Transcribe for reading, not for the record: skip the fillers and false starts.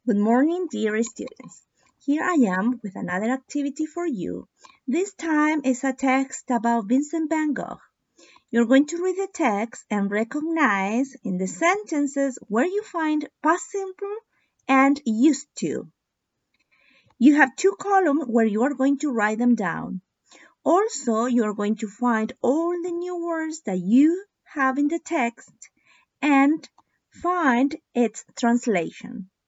Good morning, dear students. Here I am with another activity for you. This time is a text about Vincent van Gogh. You're going to read the text and recognize in the sentences where you find past simple and used to. You have two columns where you are going to write them down. Also, you are going to find all the new words that you have in the text and find its translation.